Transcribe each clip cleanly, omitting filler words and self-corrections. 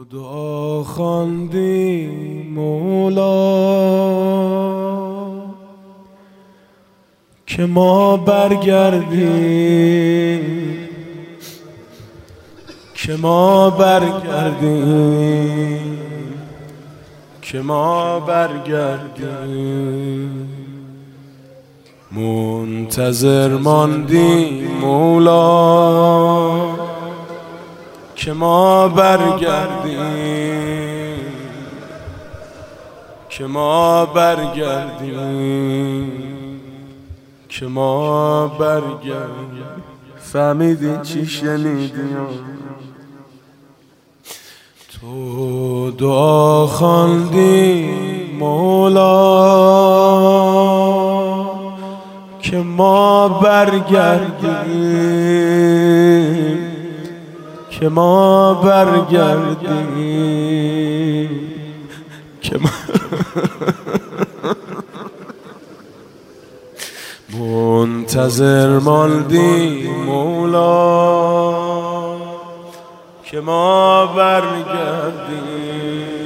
دعا خواندی مولا که ما برگردیم، که ما برگردیم، که ما برگردیم. منتظر ماندیم مولا که ما برگردیم، که ما برگردیم، که ما برگردیم. فهمیدی چی شنیدی؟ تو دعا خواندی مولا که ما برگردیم، که ما برگردیم، که ما منتظر ماندیم مولا که ما برگردیم.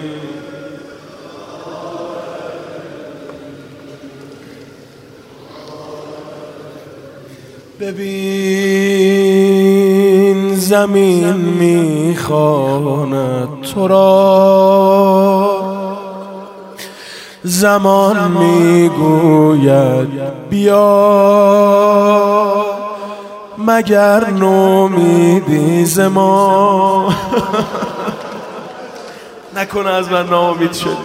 ببین زمین میخواند تو را، زمان میگوید بیا، مگر نومیدی ز ما؟ نکنه از من ناامید شدی.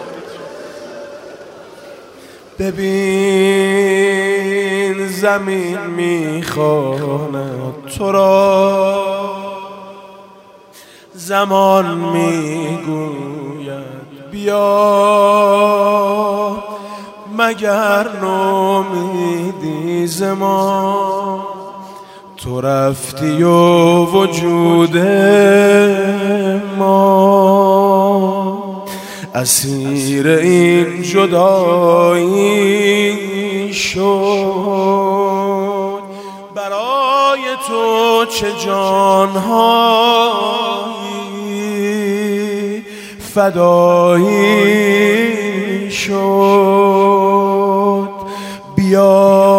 ببین زمین میخواند تو را، زمان میگوید بیا، مگر نومیدی ز ما؟ تو رفتی و وجود ما اسیر این جدایی شد. برای تو چه جانهایی فدایی شد. بیا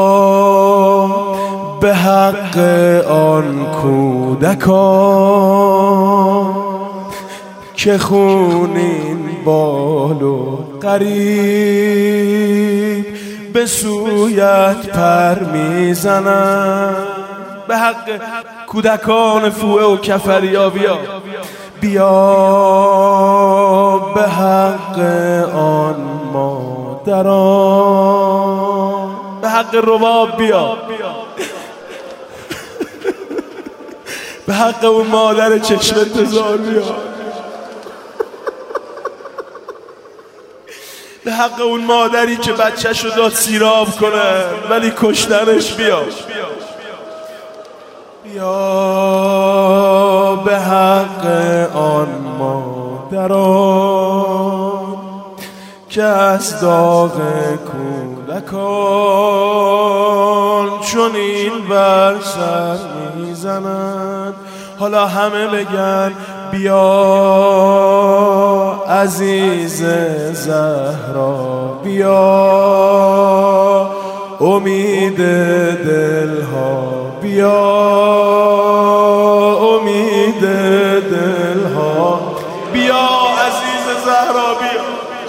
به حق آن کودکان که خونین بال و غریب به سویت پر میزنن. به حق کودکان فوعه و کفریا بیا، بیا به حق آن مادران، به حق رباب بیا، به حق اون مادر چشم انتظار بیا، به حق اون مادری که بچه‌شو داد سیراب کنه ولی کشتنش بیا، بیا به حق آن مادران که از داغ کودکان چنین بر سر میزنند. حالا همه بگن بیا عزیز زهرا، بیا امید دلها، بیا امید دلها، بیا عزیز زهرا، بیا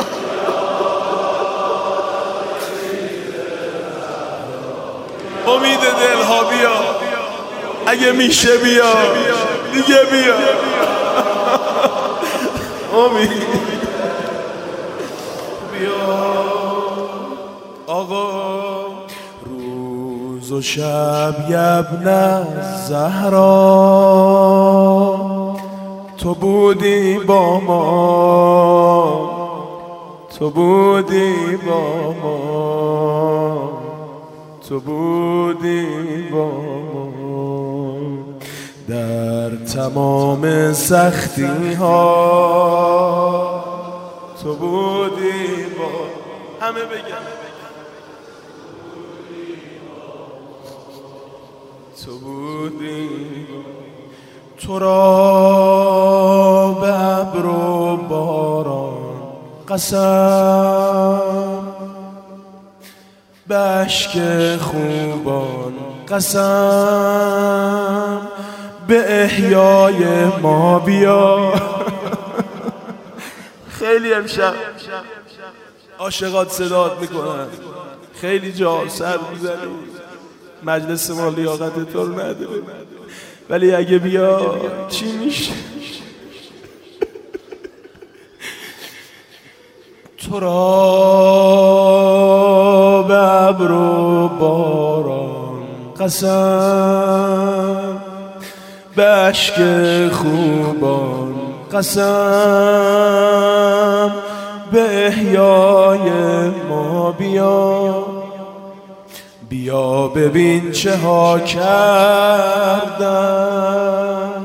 امید دلها، بیا اگه میشه بیا دیگه، بیا امید بیا. آقا روز و شب یبن زهرا تو بودی با ما، تو بودی با ما، تو بودی با ما. در تمام سختی ها تو بودی با همه بگن، تو بودی. تو را به ابر و باران قسم، به اشک خوبان قسم، به احیای ما بیا. خیلی امشب عاشقات صدات میکنن، خیلی جا سر میزنی، مجلس ما لیاقت تو رو نداره، ولی اگه بیا چی میشه؟ تو را به ابر و باران قسم، به اشک خوبان قسم، به احیای ما بیا. بیا ببین چه ها کردن،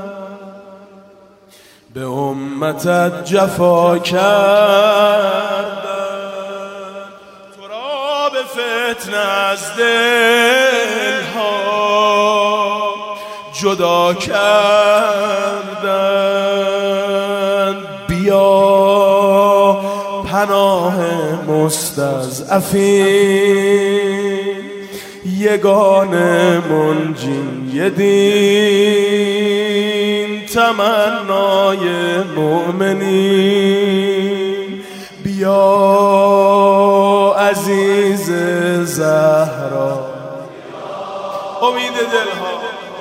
به امتت جفا کردن، تو را به فتنه از دلها جدا کردن. بیا پناه مستضعفین، یگانه منجی دین، تمنای مؤمنین. بیا عزیز زهرا، امید دلها،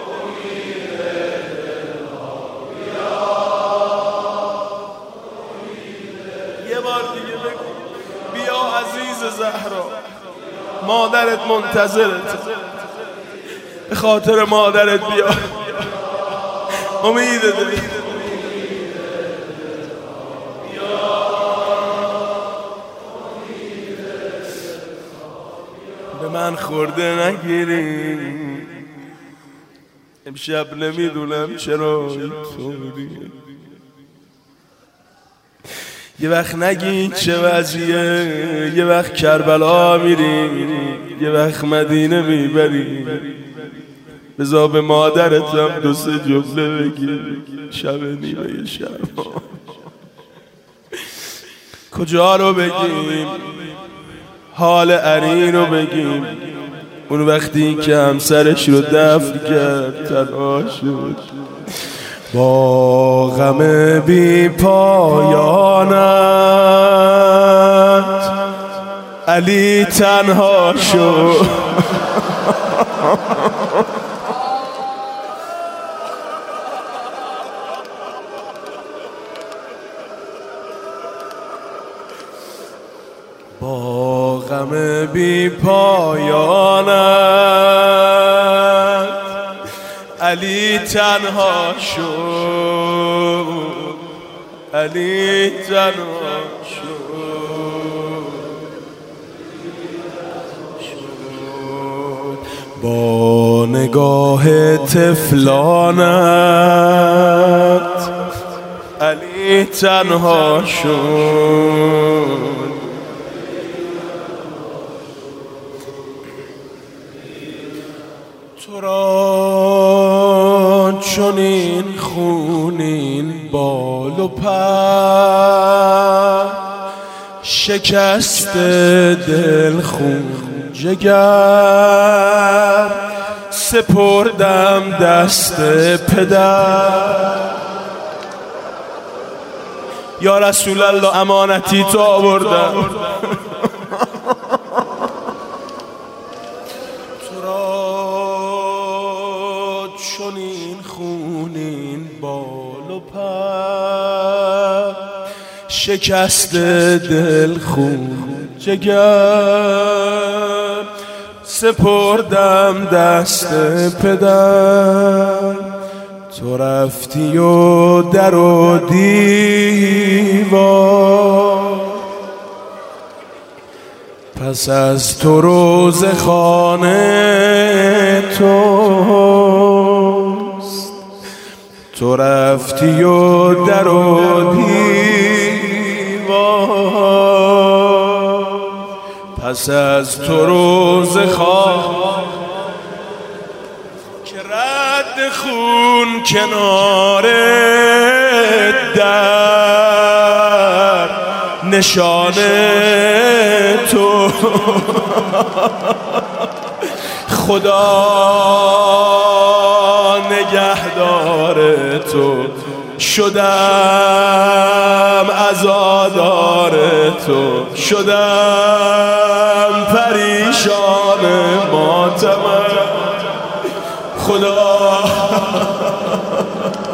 یه بار دیگه بگو بیا عزیز زهرا، مادرت منتظرت، به خاطر مادرت بیا. امید دل به من خورده نگیری، امشب نمیدونم چرا اینطوری. یه وقت نگی چه وضعیه، یه وقت کربلا میری، یه وقت مدینه میبری. بذار به مادرتم دو سه جمله بگی شب نیمه شب. کجا رو بگیم؟ حال عرین رو بگیم، اون وقتی که همسرش رو دفن کرد تنها شد. با غم بی پایانت علی تنها شد. با غم بی پایانت علی تنها شد، علی تنها شد. با نگاه طفلانت علی تنها شد. تو را چنین خونین بال و پر، شکست دل خون جگر، سپردم دست پدر. یا رسول الله امانتی تو آوردم. چنین خونین بال و پر، شکست دل خون جگر، سپردم دست پدر. تو رفتی و در و دیوار، پس از تو روز خانه توست. تو رفتی و در و دیوار، پس از تو روز خانه که رد خون کنار در نشانه تو خدا نگهدار تو شدم عزادار تو شدم پریشان ماتم خدا